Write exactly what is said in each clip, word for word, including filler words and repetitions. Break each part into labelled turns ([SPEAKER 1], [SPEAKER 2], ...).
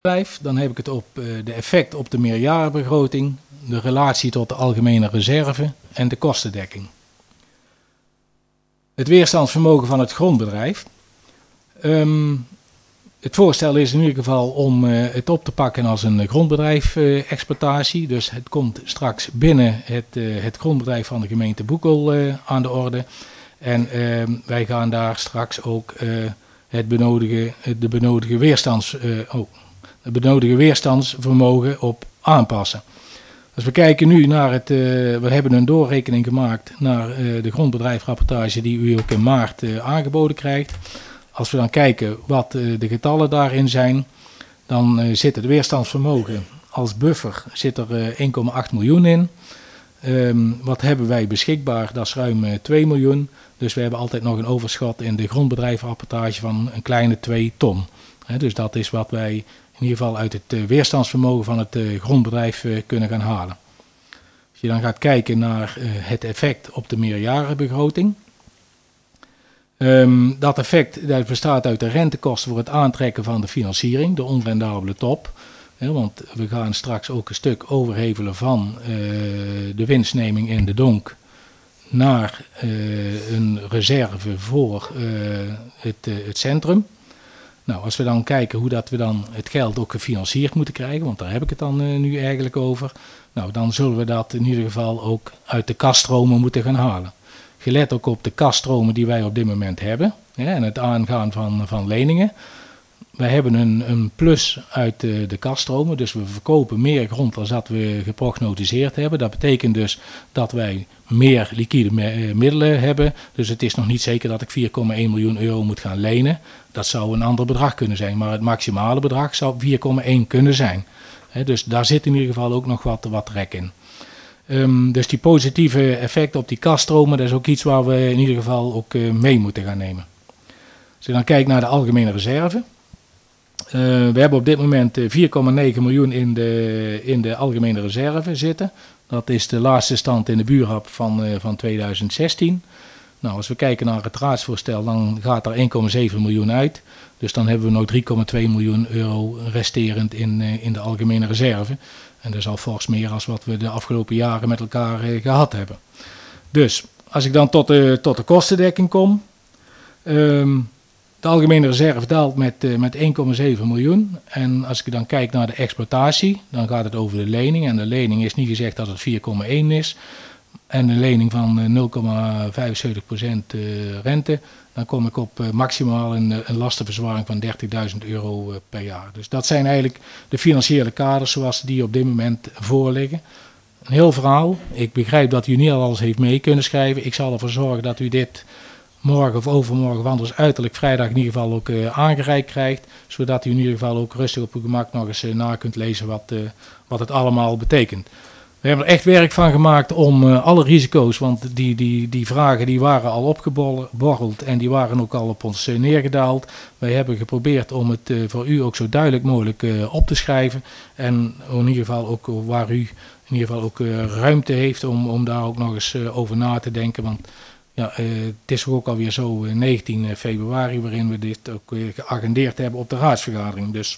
[SPEAKER 1] bedrijf, dan heb ik het op uh, de effect op de meerjarenbegroting, de relatie tot de algemene reserve en de kostendekking. Het weerstandsvermogen van het grondbedrijf. Um, het voorstel is in ieder geval om uh, het op te pakken als een grondbedrijf-exploitatie. Uh, dus het komt straks binnen het, uh, het grondbedrijf van de gemeente Boekel uh, aan de orde. En uh, wij gaan daar straks ook uh, het benodige, de benodige weerstands... Uh, oh, het benodige weerstandsvermogen op aanpassen. Als we kijken nu naar het, uh, we hebben een doorrekening gemaakt naar uh, de grondbedrijfrapportage die u ook in maart uh, aangeboden krijgt. Als we dan kijken wat uh, de getallen daarin zijn, dan uh, zit het weerstandsvermogen als buffer zit er uh, één komma acht miljoen in. Um, wat hebben wij beschikbaar? Dat is ruim uh, twee miljoen. Dus we hebben altijd nog een overschot in de grondbedrijfrapportage van een kleine twee ton. He, dus dat is wat wij in ieder geval uit het uh, weerstandsvermogen van het uh, grondbedrijf uh, kunnen gaan halen. Als je dan gaat kijken naar uh, het effect op de meerjarenbegroting. Um, dat effect dat bestaat uit de rentekosten voor het aantrekken van de financiering, de onrendabele top. He, want we gaan straks ook een stuk overhevelen van uh, de winstneming in de donk naar uh, een reserve voor uh, het, uh, het centrum. Nou, als we dan kijken hoe dat we dan het geld ook gefinancierd moeten krijgen, want daar heb ik het dan uh, nu eigenlijk over. Nou, dan zullen we dat in ieder geval ook uit de kasstromen moeten gaan halen. Gelet ook op de kasstromen die wij op dit moment hebben, hè, en het aangaan van, van leningen. Wij hebben een, een plus uit de, de kasstromen, dus we verkopen meer grond dan dat we geprognotiseerd hebben. Dat betekent dus dat wij meer liquide me- middelen hebben. Dus het is nog niet zeker dat ik vier komma één miljoen euro moet gaan lenen. Dat zou een ander bedrag kunnen zijn, maar het maximale bedrag zou vier komma één kunnen zijn. He, dus daar zit in ieder geval ook nog wat, wat rek in. Um, dus die positieve effecten op die kasstromen, dat is ook iets waar we in ieder geval ook uh, mee moeten gaan nemen. Als je dan kijkt naar de algemene reserve. Uh, we hebben op dit moment vier komma negen miljoen in de, in de algemene reserve zitten. Dat is de laatste stand in de buurrap van, uh, van tweeduizend zestien. Nou, als we kijken naar het raadsvoorstel, dan gaat er één komma zeven miljoen uit. Dus dan hebben we nog drie komma twee miljoen euro resterend in, uh, in de algemene reserve. En dat is al fors meer dan wat we de afgelopen jaren met elkaar uh, gehad hebben. Dus, als ik dan tot de, tot de kostendekking kom. Um, de algemene reserve daalt met, uh, met één komma zeven miljoen. En als ik dan kijk naar de exploitatie, dan gaat het over de lening. En de lening is niet gezegd dat het vier komma één is. En een lening van nul komma vijfenzeventig procent uh, rente. Dan kom ik op uh, maximaal een, een lastenverzwaring van dertigduizend euro uh, per jaar. Dus dat zijn eigenlijk de financiële kaders zoals die op dit moment voorliggen. Een heel verhaal. Ik begrijp dat u niet alles heeft mee kunnen schrijven. Ik zal ervoor zorgen dat u dit morgen of overmorgen, of anders uiterlijk vrijdag in ieder geval ook uh, aangereikt krijgt. Zodat u in ieder geval ook rustig op uw gemak nog eens uh, na kunt lezen wat, uh, wat het allemaal betekent. We hebben er echt werk van gemaakt om uh, alle risico's, want die, die, die vragen die waren al opgeborreld en die waren ook al op ons uh, neergedaald. Wij hebben geprobeerd om het uh, voor u ook zo duidelijk mogelijk uh, op te schrijven. En in ieder geval ook waar u in ieder geval ook uh, ruimte heeft om, om daar ook nog eens uh, over na te denken. Want ja, uh, het is ook alweer zo uh, negentien februari waarin we dit ook weer geagendeerd hebben op de raadsvergadering. Dus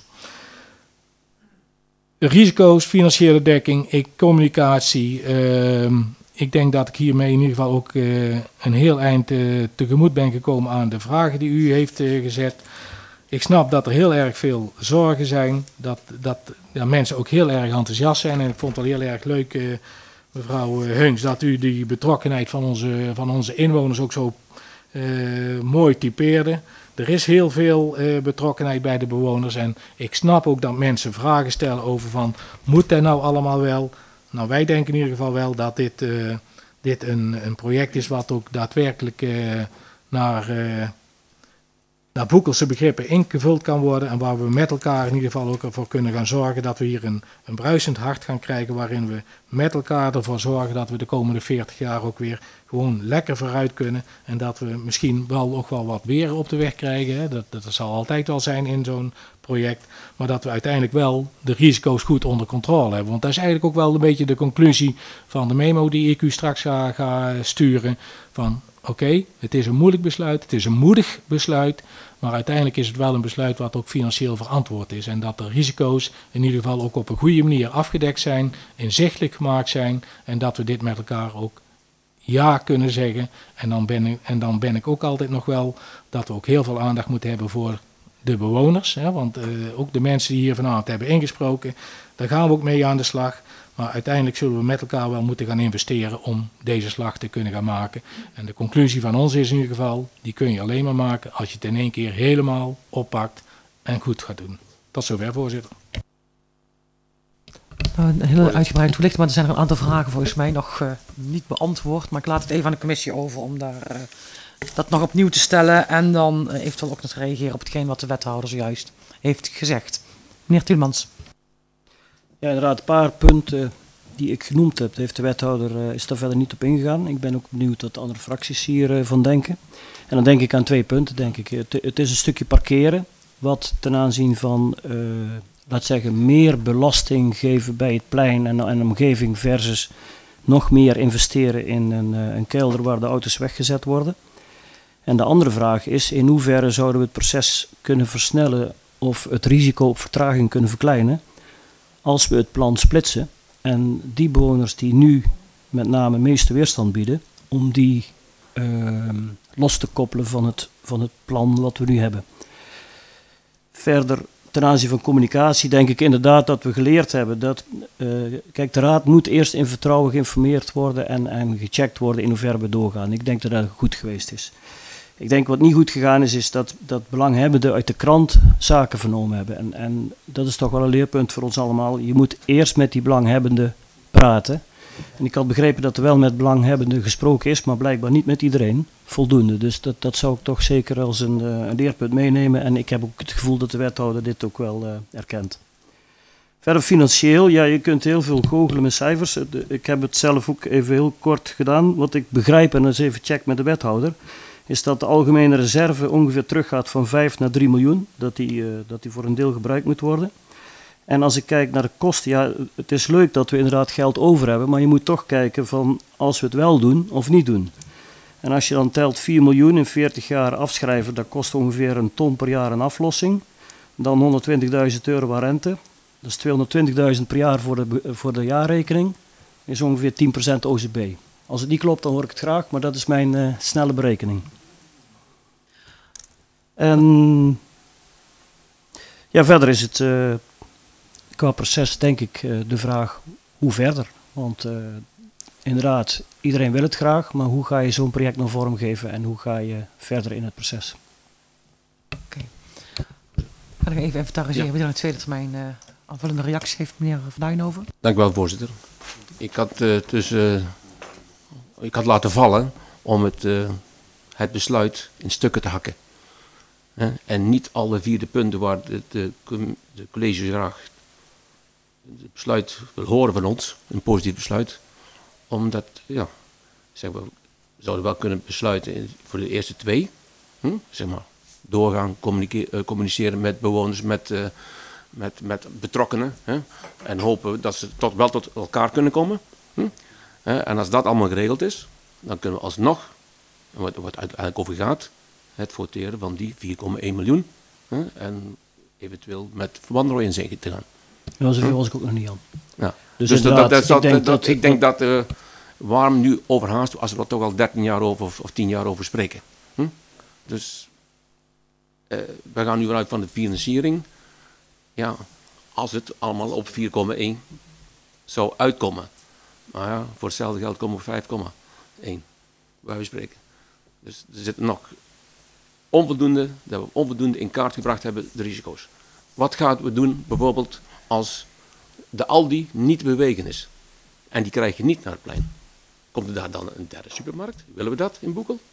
[SPEAKER 1] risico's, financiële dekking, ik, communicatie. Uh, ik denk dat ik hiermee in ieder geval ook uh, een heel eind uh, tegemoet ben gekomen aan de vragen die u heeft uh, gezet. Ik snap dat er heel erg veel zorgen zijn, dat, dat ja, mensen ook heel erg enthousiast zijn. En ik vond het wel heel erg leuk, uh, mevrouw Heuns, dat u die betrokkenheid van onze, van onze inwoners ook zo uh, mooi typeerde. Er is heel veel uh, betrokkenheid bij de bewoners en ik snap ook dat mensen vragen stellen over van, moet dat nou allemaal wel? Nou, wij denken in ieder geval wel dat dit, uh, dit een, een project is wat ook daadwerkelijk uh, naar, uh, naar Boekelse begrippen ingevuld kan worden en waar we met elkaar in ieder geval ook ervoor kunnen gaan zorgen dat we hier een, een bruisend hart gaan krijgen waarin we met elkaar ervoor zorgen dat we de komende veertig jaar ook weer gewoon lekker vooruit kunnen en dat we misschien wel ook wel wat weer op de weg krijgen. Hè. Dat, dat zal altijd wel zijn in zo'n project, maar dat we uiteindelijk wel de risico's goed onder controle hebben. Want dat is eigenlijk ook wel een beetje de conclusie van de memo die ik u straks ga, ga sturen. Van oké, okay, het is een moeilijk besluit, het is een moedig besluit, maar uiteindelijk is het wel een besluit wat ook financieel verantwoord is. En dat de risico's in ieder geval ook op een goede manier afgedekt zijn, inzichtelijk gemaakt zijn en dat we dit met elkaar ook ja kunnen zeggen. En dan ben ik, en dan ben ik ook altijd nog wel dat we ook heel veel aandacht moeten hebben voor de bewoners. Hè, want uh, ook de mensen die hier vanavond hebben ingesproken, daar gaan we ook mee aan de slag. Maar uiteindelijk zullen we met elkaar wel moeten gaan investeren om deze slag te kunnen gaan maken. En de conclusie van ons is in ieder geval, die kun je alleen maar maken als je het in één keer helemaal oppakt en goed gaat doen. Tot zover, voorzitter.
[SPEAKER 2] Nou, een hele uitgebreide toelichting, maar er zijn er een aantal vragen volgens mij nog uh, niet beantwoord. Maar ik laat het even aan de commissie over om daar, uh, dat nog opnieuw te stellen en dan uh, eventueel ook nog te reageren op hetgeen wat de wethouder zojuist heeft gezegd. Meneer Tielmans.
[SPEAKER 3] Ja, inderdaad, een paar punten die ik genoemd heb, heeft de wethouder uh, is daar verder niet op ingegaan. Ik ben ook benieuwd wat de andere fracties hiervan uh, van denken. En dan denk ik aan twee punten, denk ik. Het, het is een stukje parkeren, wat ten aanzien van, uh, laat zeggen, meer belasting geven bij het plein en, en de omgeving versus nog meer investeren in een, uh, een kelder waar de auto's weggezet worden. En de andere vraag is, in hoeverre zouden we het proces kunnen versnellen of het risico op vertraging kunnen verkleinen als we het plan splitsen en die bewoners die nu met name meeste weerstand bieden, om die uh, los te koppelen van het, van het plan wat we nu hebben. Verder, ten aanzien van communicatie, denk ik inderdaad dat we geleerd hebben dat, uh, kijk, de raad moet eerst in vertrouwen geïnformeerd worden en, en gecheckt worden in hoeverre we doorgaan. Ik denk dat dat goed geweest is. Ik denk wat niet goed gegaan is, is dat, dat belanghebbenden uit de krant zaken vernomen hebben. En, en dat is toch wel een leerpunt voor ons allemaal. Je moet eerst met die belanghebbenden praten. En ik had begrepen dat er wel met belanghebbenden gesproken is, maar blijkbaar niet met iedereen voldoende. Dus dat, dat zou ik toch zeker als een, uh, een leerpunt meenemen. En ik heb ook het gevoel dat de wethouder dit ook wel uh, erkent. Verder financieel, ja, je kunt heel veel goochelen met cijfers. Ik heb het zelf ook even heel kort gedaan. Wat ik begrijp, en dat is even check met de wethouder, is dat de algemene reserve ongeveer teruggaat van vijf naar drie miljoen. Dat die, uh, dat die voor een deel gebruikt moet worden. En als ik kijk naar de kosten, ja, het is leuk dat we inderdaad geld over hebben, maar je moet toch kijken van als we het wel doen of niet doen. En als je dan telt vier miljoen in veertig jaar afschrijven, dat kost ongeveer een ton per jaar een aflossing. Dan honderdtwintigduizend euro aan rente. Dat is tweehonderdtwintigduizend per jaar voor de, voor de jaarrekening. Is ongeveer tien procent O C B. Als het niet klopt, dan hoor ik het graag, maar dat is mijn uh, snelle berekening. En ja, verder is het uh, qua proces denk ik uh, de vraag hoe verder. Want uh, inderdaad, iedereen wil het graag, maar hoe ga je zo'n project nou vormgeven en hoe ga je verder in het proces?
[SPEAKER 2] Oké. Okay. Ga ik even inventariseren, ja. We doen in de tweede termijn uh, aanvullende reacties heeft meneer Van Duijnhoven.
[SPEAKER 4] Dank u wel, voorzitter. Ik had, uh, dus, uh, ik had laten vallen om het, uh, het besluit in stukken te hakken. He, en niet alle vier de punten waar de, de, de college graag het besluit wil horen van ons, een positief besluit. Omdat, ja, zeg maar, we zouden wel kunnen besluiten voor de eerste twee. Hm, zeg maar, doorgaan, uh, communiceren met bewoners, met, uh, met, met betrokkenen. Hè, en hopen dat ze tot, wel tot elkaar kunnen komen. Hm, hè, en als dat allemaal geregeld is, dan kunnen we alsnog, wat het uiteindelijk over gaat, het voteren van die vier komma één miljoen. Hè, en eventueel met Wanrooy in zee te gaan.
[SPEAKER 3] Ja, zoveel hm? was ik ook nog niet aan.
[SPEAKER 4] Ja. Dus, dus dat, dat, dat, ik denk dat, dat, ik denk dat uh, waarom nu overhaast als we er toch al dertien jaar over of, of tien jaar over spreken. Hm? Dus uh, we gaan nu vanuit van de financiering. Ja, als het allemaal op vier komma één zou uitkomen. Maar ja, voor hetzelfde geld komen we vijf komma één. Waar we spreken. Dus er zitten nog onvoldoende, dat we onvoldoende in kaart gebracht hebben, de risico's. Wat gaan we doen bijvoorbeeld als de Aldi niet te bewegen is? En die krijg je niet naar het plein. Komt er daar dan een derde supermarkt? Willen we dat in Boekel?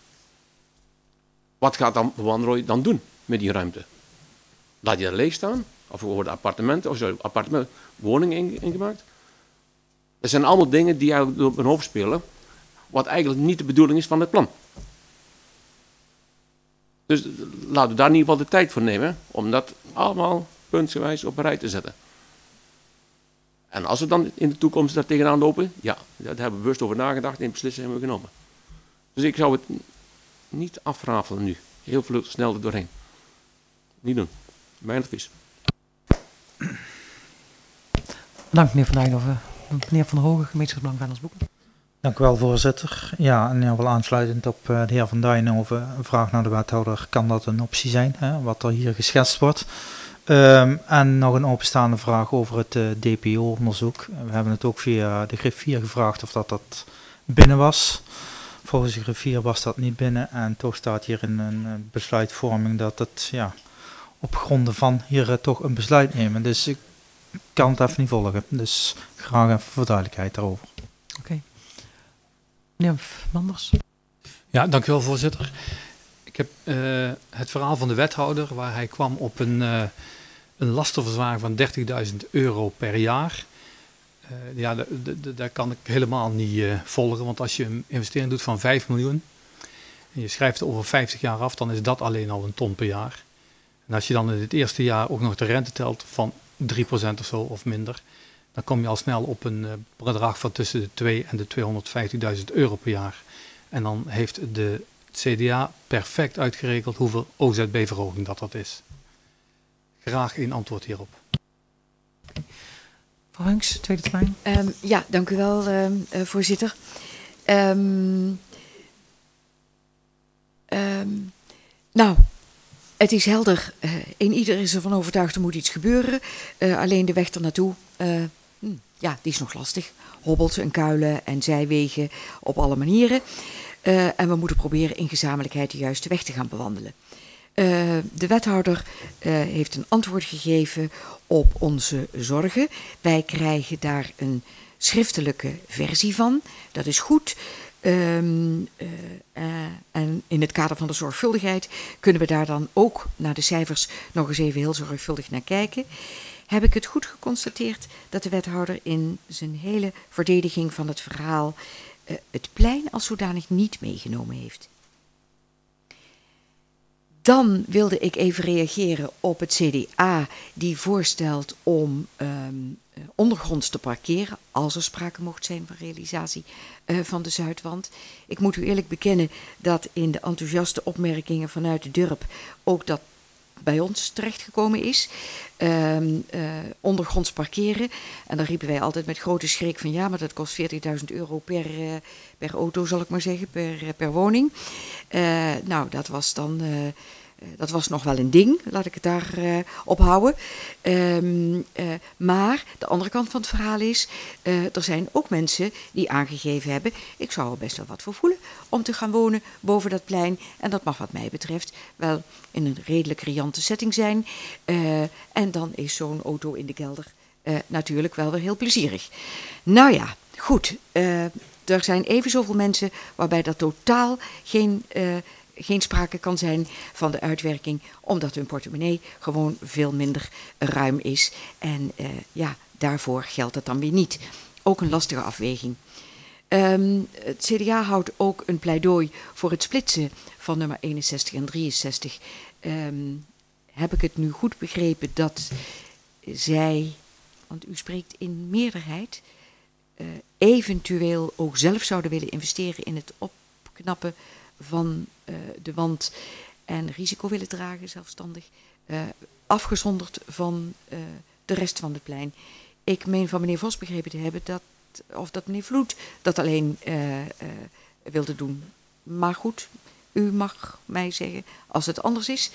[SPEAKER 4] Wat gaat dan Wanrooy dan doen met die ruimte? Laat je dat leeg staan? Of worden appartementen, of zo, appartementen, woningen ingemaakt? Dat zijn allemaal dingen die eigenlijk op hun hoofd spelen, wat eigenlijk niet de bedoeling is van het plan. Dus laten we daar in ieder geval de tijd voor nemen, om dat allemaal puntsgewijs op een rij te zetten. En als we dan in de toekomst daar tegenaan lopen, ja, daar hebben we bewust over nagedacht en beslissingen hebben we genomen. Dus ik zou het niet afrafelen nu. Heel veel snel er doorheen. Niet doen. Mijn advies.
[SPEAKER 2] Bedankt meneer Van Dijnhoven. Meneer Van der Hogen, gemeenschapsbelang Vennersboeken.
[SPEAKER 5] Dank u wel, voorzitter. Ja, en in ieder geval aansluitend op uh, de heer Van Dijnhoven, een vraag naar de wethouder, kan dat een optie zijn, hè, wat er hier geschetst wordt? Um, en nog een openstaande vraag over het uh, D P O-onderzoek. We hebben het ook via de griffier gevraagd of dat, dat binnen was. Volgens de griffier was dat niet binnen en toch staat hier in een uh, besluitvorming dat het ja, op gronden van hier uh, toch een besluit nemen. Dus ik kan het even niet volgen. Dus graag even voor duidelijkheid daarover.
[SPEAKER 2] Oké. Okay. Meneer Manders.
[SPEAKER 6] Ja, dank u wel, voorzitter. Ik heb uh, het verhaal van de wethouder waar hij kwam op een, uh, een lastenverzwaring van dertigduizend euro per jaar. Uh, ja, daar kan ik helemaal niet uh, volgen, want als je een investering doet van vijf miljoen en je schrijft het over vijftig jaar af, dan is dat alleen al een ton per jaar. En als je dan in het eerste jaar ook nog de rente telt van drie procent of zo of minder, dan kom je al snel op een uh, bedrag van tussen de twee en de tweehonderdvijftigduizend euro per jaar. En dan heeft de het C D A perfect uitgerekend hoeveel O Z B-verhoging dat dat is. Graag een antwoord hierop.
[SPEAKER 2] Mevrouw Hunks, tweede termijn.
[SPEAKER 7] Um, ja, dank u wel, uh, uh, voorzitter. Um, um, nou, het is helder. Uh, een ieder is ervan overtuigd er moet iets gebeuren. Uh, alleen de weg ernaartoe, uh, hmm, ja, die is nog lastig. Hobbels en kuilen en zijwegen op alle manieren. Uh, en we moeten proberen in gezamenlijkheid de juiste weg te gaan bewandelen. Uh, de wethouder uh, heeft een antwoord gegeven op onze zorgen. Wij krijgen daar een schriftelijke versie van. Dat is goed. Um, uh, uh, en in het kader van de zorgvuldigheid kunnen we daar dan ook naar de cijfers nog eens even heel zorgvuldig naar kijken. Heb ik het goed geconstateerd dat de wethouder in zijn hele verdediging van het verhaal uh, het plein als zodanig niet meegenomen heeft? Dan wilde ik even reageren op het C D A die voorstelt om um, ondergronds te parkeren als er sprake mocht zijn van realisatie uh, van de Zuidwand. Ik moet u eerlijk bekennen dat in de enthousiaste opmerkingen vanuit de dorp ook dat bij ons terechtgekomen is. Um, uh, ondergronds parkeren. En dan riepen wij altijd met grote schrik van ja, maar dat kost veertigduizend euro per, uh, per auto, zal ik maar zeggen, per, uh, per woning. Uh, nou, dat was dan... Uh, Dat was nog wel een ding, laat ik het daar uh, op houden. Um, uh, maar de andere kant van het verhaal is, uh, er zijn ook mensen die aangegeven hebben, ik zou er best wel wat voor voelen om te gaan wonen boven dat plein. En dat mag wat mij betreft wel in een redelijk riante setting zijn. Uh, en dan is zo'n auto in de kelder uh, natuurlijk wel weer heel plezierig. Nou ja, goed. Uh, er zijn even zoveel mensen waarbij dat totaal geen... Uh, geen sprake kan zijn van de uitwerking, omdat hun portemonnee gewoon veel minder ruim is. En uh, ja, daarvoor geldt het dan weer niet. Ook een lastige afweging. Um, het C D A houdt ook een pleidooi voor het splitsen van nummer eenenzestig en drieënzestig. Um, heb ik het nu goed begrepen dat zij, want u spreekt in meerderheid, uh, eventueel ook zelf zouden willen investeren in het opknappen van uh, de wand en risico willen dragen, zelfstandig, uh, afgezonderd van uh, de rest van het plein. Ik meen van meneer Vos begrepen te hebben dat, of dat meneer Vloed dat alleen uh, uh, wilde doen. Maar goed, u mag mij zeggen als het anders is.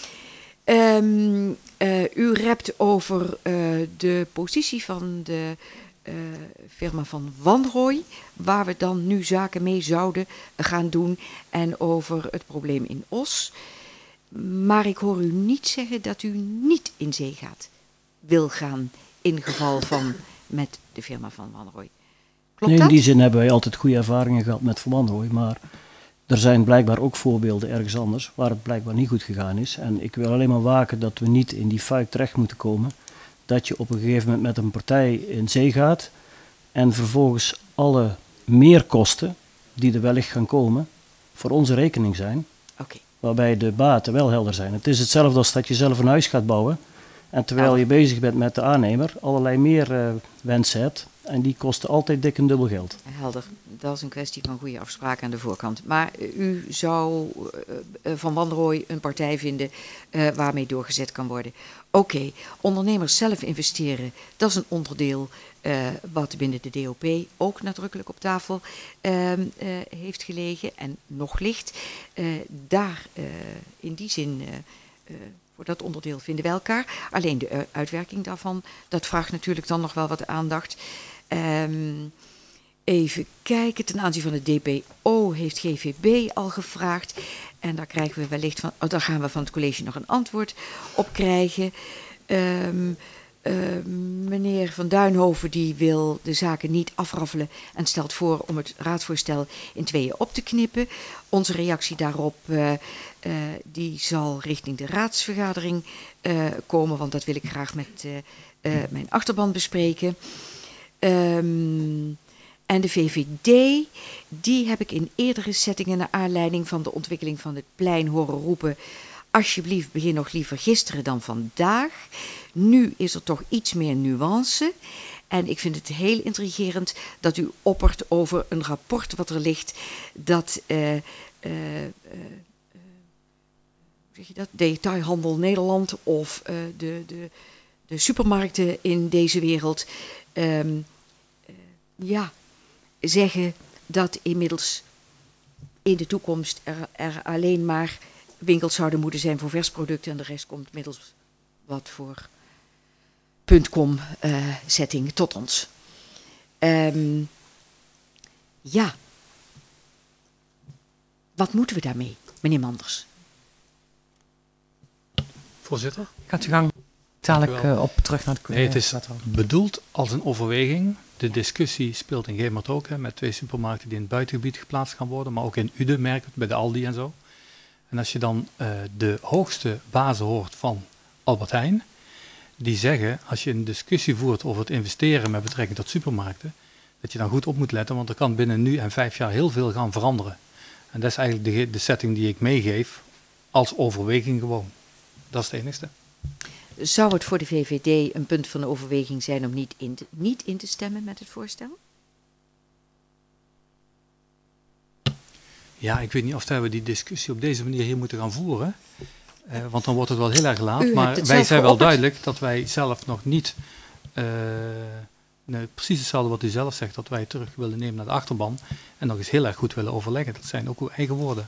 [SPEAKER 7] Um, uh, u rept over uh, de positie van de Uh, firma van Wanrooy, waar we dan nu zaken mee zouden gaan doen, en over het probleem in Os. Maar ik hoor u niet zeggen dat u niet in zee gaat, wil gaan, in geval van met de firma van Wanrooy. Klopt
[SPEAKER 3] nee,
[SPEAKER 7] dat?
[SPEAKER 3] In die zin hebben wij altijd goede ervaringen gehad met Van Wanrooy, maar er zijn blijkbaar ook voorbeelden ergens anders waar het blijkbaar niet goed gegaan is. En ik wil alleen maar waken dat we niet in die fuik terecht moeten komen, dat je op een gegeven moment met een partij in zee gaat en vervolgens alle meerkosten die er wellicht gaan komen voor onze rekening zijn.
[SPEAKER 7] Okay.
[SPEAKER 3] Waarbij de baten wel helder zijn. Het is hetzelfde als dat je zelf een huis gaat bouwen En terwijl je bezig bent met de aannemer, allerlei meer uh, wensen hebt. En die kosten altijd dik en dubbel geld.
[SPEAKER 7] Helder. Dat is een kwestie van goede afspraken aan de voorkant. Maar u zou uh, van Wanrooij een partij vinden uh, waarmee doorgezet kan worden. Oké, okay. Ondernemers zelf investeren, dat is een onderdeel uh, wat binnen de D O P ook nadrukkelijk op tafel uh, uh, heeft gelegen en nog ligt. Uh, daar uh, in die zin... Uh, uh, Voor dat onderdeel vinden wij elkaar. Alleen de uh, uitwerking daarvan, dat vraagt natuurlijk dan nog wel wat aandacht. Um, even kijken, ten aanzien van de D P O heeft G V B al gevraagd. En daar krijgen we wellicht van, oh, daar gaan we van het college nog een antwoord op krijgen. Um, uh, meneer Van Duinhoven die wil de zaken niet afraffelen en stelt voor om het raadsvoorstel in tweeën op te knippen. Onze reactie daarop uh, uh, die zal richting de raadsvergadering uh, komen, want dat wil ik graag met uh, uh, mijn achterban bespreken. Um, en de V V D, die heb ik in eerdere settingen naar aanleiding van de ontwikkeling van het plein horen roepen: alsjeblieft, begin nog liever gisteren dan vandaag. Nu is er toch iets meer nuance. En ik vind het heel intrigerend dat u oppert over een rapport wat er ligt dat uh, uh, uh, zeg je dat? Detailhandel Nederland of uh, de, de, de supermarkten in deze wereld um, uh, ja, zeggen dat inmiddels in de toekomst er, er alleen maar winkels zouden moeten zijn voor versproducten en de rest komt middels wat voor .com uh, setting tot ons. Um, ja. Wat moeten we daarmee, meneer Manders?
[SPEAKER 6] Voorzitter?
[SPEAKER 2] Gaat u gang dadelijk uh, op terug naar de...
[SPEAKER 6] Nee, het is bedoeld als een overweging. De discussie speelt in Gemert ook, hè, met twee supermarkten die in het buitengebied geplaatst gaan worden, maar ook in Uden merk het, bij de Aldi en zo. En als je dan uh, de hoogste bazen hoort van Albert Heijn, die zeggen, als je een discussie voert over het investeren met betrekking tot supermarkten, dat je dan goed op moet letten, want er kan binnen nu en vijf jaar heel veel gaan veranderen. En dat is eigenlijk de, de setting die ik meegeef als overweging gewoon. Dat is het enigste.
[SPEAKER 7] Zou het voor de V V D een punt van overweging zijn om niet in te, niet in te stemmen met het voorstel?
[SPEAKER 6] Ja, ik weet niet of we die discussie op deze manier hier moeten gaan voeren. Uh, want dan wordt het wel heel erg laat.
[SPEAKER 7] U
[SPEAKER 6] maar wij zijn wel duidelijk dat wij zelf nog niet... Uh, nee, precies hetzelfde wat u zelf zegt, dat wij terug willen nemen naar de achterban. En nog eens heel erg goed willen overleggen. Dat zijn ook uw eigen woorden.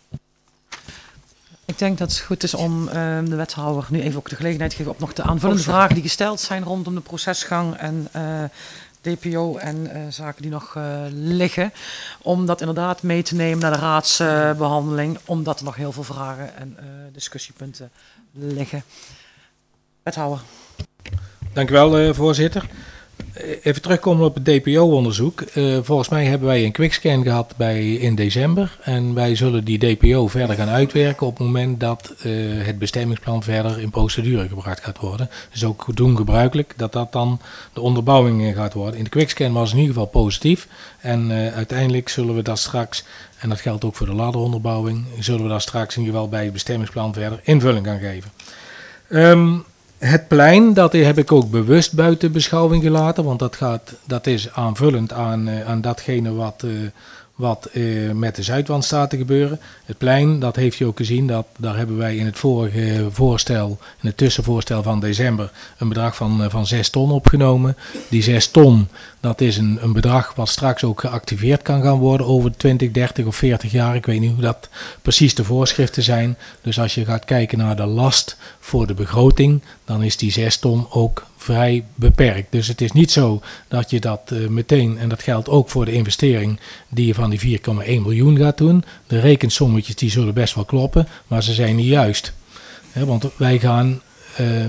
[SPEAKER 2] Ik denk dat het goed is om uh, de wethouder nu even ook de gelegenheid te geven op nog de aanvullende oh, vragen die gesteld zijn rondom de procesgang en uh, D P O en uh, zaken die nog uh, liggen. Om dat inderdaad mee te nemen naar de raadsbehandeling, uh, omdat er nog heel veel vragen en uh, discussiepunten liggen. Wethouder.
[SPEAKER 1] Dank u wel, uh, voorzitter. Even terugkomen op het D P O-onderzoek. Uh, volgens mij hebben wij een quickscan gehad bij, in december. En wij zullen die D P O verder gaan uitwerken op het moment dat uh, het bestemmingsplan verder in procedure gebracht gaat worden. Dus ook doen gebruikelijk dat dat dan de onderbouwing gaat worden. In de quickscan was in ieder geval positief. En uh, uiteindelijk zullen we dat straks, en dat geldt ook voor de ladderonderbouwing, zullen we dat straks in ieder geval bij het bestemmingsplan verder invulling gaan geven. Um, Het plein, dat heb ik ook bewust buiten beschouwing gelaten, want dat, gaat, dat is aanvullend aan, uh, aan datgene wat, uh, wat uh, met de Zuidwand staat te gebeuren. Het plein, dat heeft u ook gezien, dat, daar hebben wij in het vorige voorstel, in het tussenvoorstel van december, een bedrag van, uh, van zes ton opgenomen. Die zes ton, dat is een, een bedrag wat straks ook geactiveerd kan gaan worden over twintig, dertig of veertig jaar. Ik weet niet hoe dat precies de voorschriften zijn. Dus als je gaat kijken naar de last voor de begroting, dan is die zes ton ook vrij beperkt. Dus het is niet zo dat je dat uh, meteen, en dat geldt ook voor de investering die je van die vier komma één miljoen gaat doen. De rekensommetjes die zullen best wel kloppen, maar ze zijn niet juist. He, want wij gaan... Uh,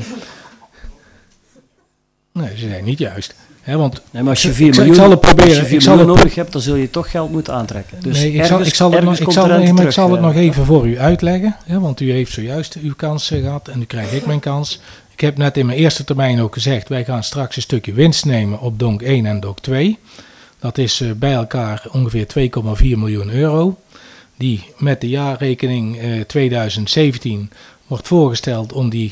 [SPEAKER 1] nee, ze zijn niet juist. He, want
[SPEAKER 3] nee, maar als je vier miljoen,
[SPEAKER 1] ik zal het proberen,
[SPEAKER 3] als je vier
[SPEAKER 1] ik zal
[SPEAKER 3] miljoen
[SPEAKER 1] het,
[SPEAKER 3] nodig hebt, dan zul je toch geld moeten aantrekken. Dus
[SPEAKER 1] nee, ik
[SPEAKER 3] ergens,
[SPEAKER 1] zal, ik zal, het, nog, ik zal, nee, maar ik zal het nog even voor u uitleggen. Hè, want u heeft zojuist uw kans gehad en nu krijg ik mijn kans. Ik heb net in mijn eerste termijn ook gezegd, wij gaan straks een stukje winst nemen op Donk één en Donk twee. Dat is uh, bij elkaar ongeveer twee komma vier miljoen euro. Die met de jaarrekening uh, tweeduizend zeventien wordt voorgesteld om die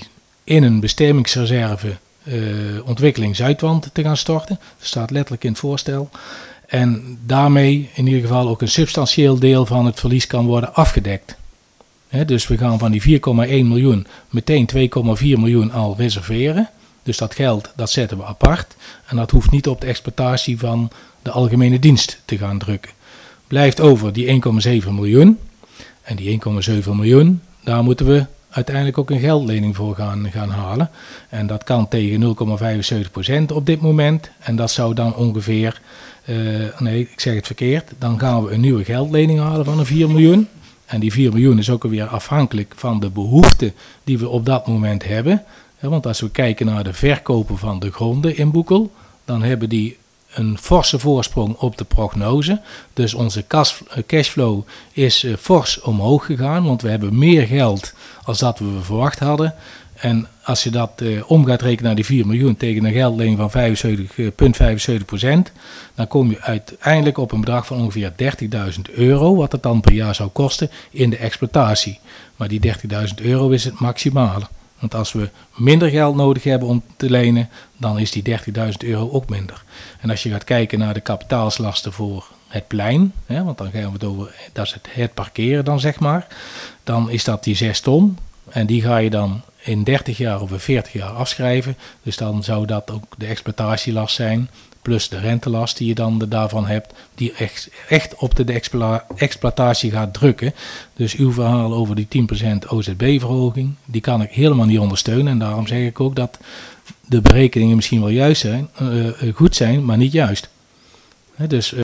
[SPEAKER 1] in een bestemmingsreserve uh, ontwikkeling Zuidwand te gaan storten. Dat staat letterlijk in het voorstel. En daarmee in ieder geval ook een substantieel deel van het verlies kan worden afgedekt. He, dus we gaan van die vier komma één miljoen meteen twee komma vier miljoen al reserveren. Dus dat geld, dat zetten we apart. En dat hoeft niet op de exploitatie van de algemene dienst te gaan drukken. Blijft over die één komma zeven miljoen. En die één komma zeven miljoen, daar moeten we uiteindelijk ook een geldlening voor gaan, gaan halen. En dat kan tegen nul komma vijfenzeventig procent op dit moment. En dat zou dan ongeveer, uh, nee ik zeg het verkeerd, dan gaan we een nieuwe geldlening halen van een vier miljoen. En die vier miljoen is ook alweer afhankelijk van de behoefte die we op dat moment hebben. Ja, want als we kijken naar de verkopen van de gronden in Boekel, dan hebben die een forse voorsprong op de prognose. Dus onze cashflow is uh, fors omhoog gegaan, want we hebben meer geld als dat we verwacht hadden. En als je dat uh, om gaat rekenen naar die vier miljoen tegen een geldlening van vijfenzeventig komma vijfenzeventig procent, dan kom je uiteindelijk op een bedrag van ongeveer dertigduizend euro, wat het dan per jaar zou kosten in de exploitatie. Maar die dertigduizend euro is het maximale. Want als we minder geld nodig hebben om te lenen, dan is die dertigduizend euro ook minder. En als je gaat kijken naar de kapitaalslasten voor het plein, hè, want dan gaan we het over, dat is het, het parkeren dan zeg maar, dan is dat die zes ton. En die ga je dan in dertig jaar of in veertig jaar afschrijven. Dus dan zou dat ook de exploitatielast zijn, plus de rentelast die je dan daarvan hebt, die echt, echt op de, de expla, exploitatie gaat drukken. Dus uw verhaal over die tien procent O Z B-verhoging, die kan ik helemaal niet ondersteunen. En daarom zeg ik ook dat de berekeningen misschien wel juist zijn, uh, goed zijn, maar niet juist. He, dus... Uh,